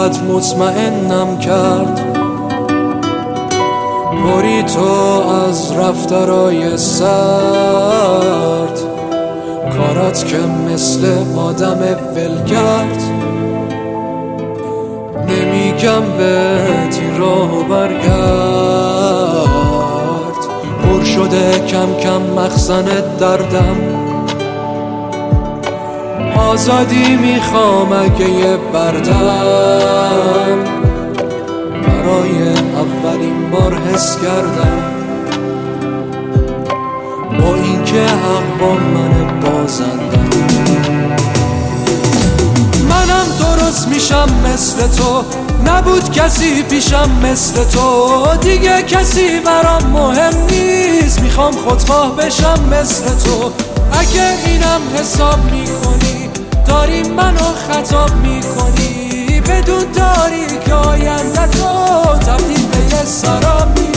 انقدر مطمئنم کرد، بری تو از رفتارای سرد، کارات که مثل آدم ولگرد. نمیگم بهت این راهو برگرد، پر شده کم کم مخزن دردم. آزادی میخوام اگه یه بردم، برای اولین بار حس کردم با اینکه حق با من بازندم. منم درست میشم مثل تو، نبود کسی پیشم مثل تو، دیگه کسی برام مهم نیست، میخوام خودخواه بشم مثل تو. اگه اینم حساب میکنی داری منو خطاب میکنی، بدون داری که آینده تو تبدیل به یه سراب میکنی.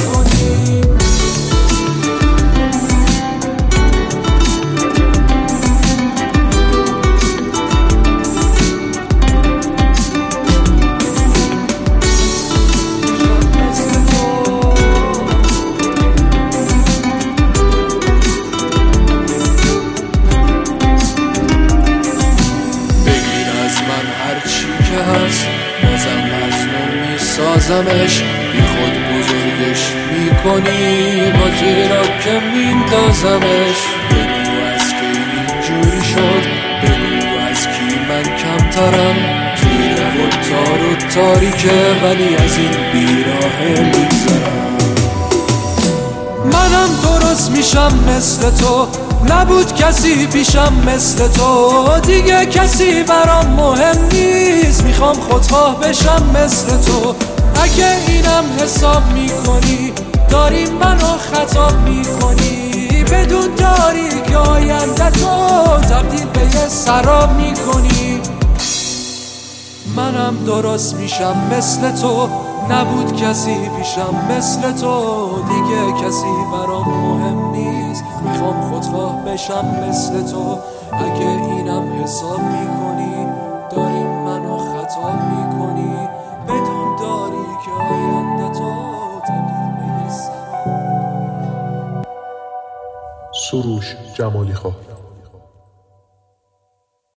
بازم مظلوم میسازمش، بی خود بزرگش میکنی، با تیراب که میندازمش. بگو از کی اینجوری شد، بگو از کی من کمترم، تیره و تار و تاریکه ولی از این بیراهه میگذرم. منم درست میشم مثل تو، نبود کسی پیشم مثل تو، دیگه کسی برام مهم نیست، میخوام خودخواه بشم مثل تو. اگه اینم حساب میکنی داری منو خطاب میکنی، بدون داری که آینده تو تبدیل به یه سراب میکنی. منم درست میشم مثل تو، نبود کسی پیشم مثل تو، دیگه کسی برام مهم نیست، میخوام خودخواه بشم مثل تو. اگه اینم حساب میکنی داری منو خطاب میکنی، بدون داری که آینده تو تبدیل به یه سراب. سروش جمالی خواه.